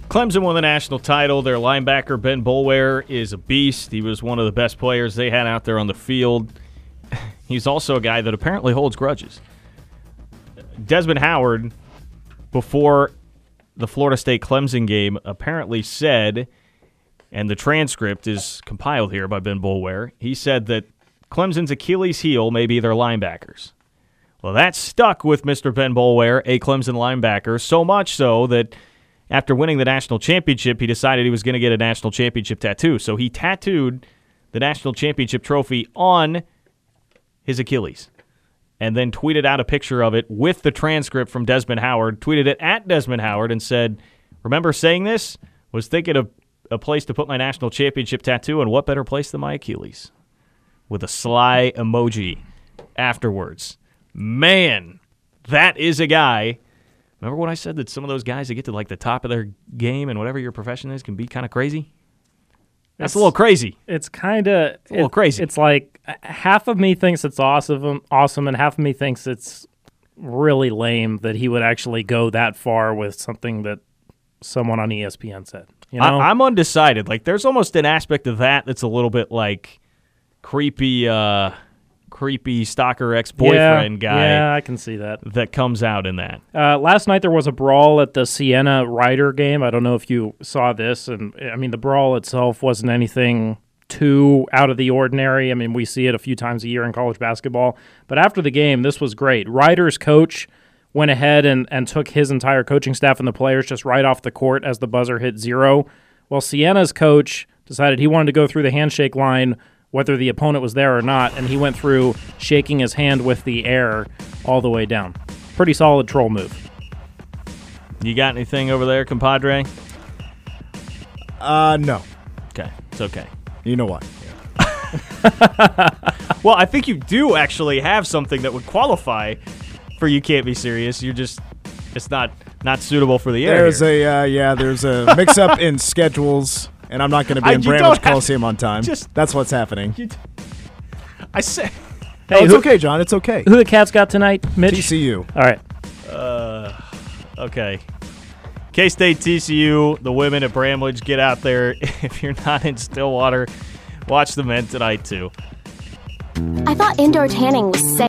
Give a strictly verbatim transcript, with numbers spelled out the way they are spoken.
Clemson won the national title. Their linebacker, Ben Boulware, is a beast. He was one of the best players they had out there on the field. He's also a guy that apparently holds grudges. Desmond Howard, before the Florida State-Clemson game, apparently said, and the transcript is compiled here by Ben Boulware, he said that Clemson's Achilles heel may be their linebackers. Well, that stuck with Mister Ben Boulware, a Clemson linebacker, so much so that after winning the national championship, he decided he was going to get a national championship tattoo. So he tattooed the national championship trophy on his Achilles and then tweeted out a picture of it with the transcript from Desmond Howard, tweeted it at Desmond Howard and said, remember saying this? Was thinking of a place to put my national championship tattoo, and what better place than my Achilles? With a sly emoji afterwards. Man, that is a guy. Remember when I said that some of those guys that get to like the top of their game and whatever your profession is can be kind of crazy? That's it's, a little crazy. It's kind of a little it, crazy. It's like half of me thinks it's awesome, awesome, and half of me thinks it's really lame that he would actually go that far with something that someone on E S P N said. You know? I, I'm undecided. Like, there's almost an aspect of that that's a little bit like creepy, uh, creepy stalker ex-boyfriend yeah, guy. Yeah, I can see that. That comes out in that. Uh, last night there was a brawl at the Siena Rider game. I don't know if you saw this, and I mean the brawl itself wasn't anything too out of the ordinary. I mean, we see it a few times a year in college basketball. But after the game, this was great. Rider's coach went ahead and, and took his entire coaching staff and the players just right off the court as the buzzer hit zero. Well, Siena's coach decided he wanted to go through the handshake line whether the opponent was there or not, and he went through shaking his hand with the air all the way down. Pretty solid troll move. You got anything over there, compadre? Uh, no. Okay, it's okay. You know what? Well, I think you do actually have something that would qualify for You Can't Be Serious. You're just, it's not not suitable for the air. There's here. a, uh, yeah, there's a mix-up in schedules. And I'm not going to be I, in you Bramlage don't have- Coliseum on time. just- That's what's happening. You d- I said, Oh, Hey, it's who, okay, John. It's okay. who the Cats got tonight, Mitch? T C U. All right. uh, okay. K-State, T C U, the women at Bramlage, get out there. If you're not in Stillwater, watch the men tonight, too. I thought indoor tanning was safe.